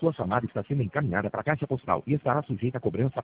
Sua chamada está sendo encaminhada para a caixa postal e estará sujeita a cobrança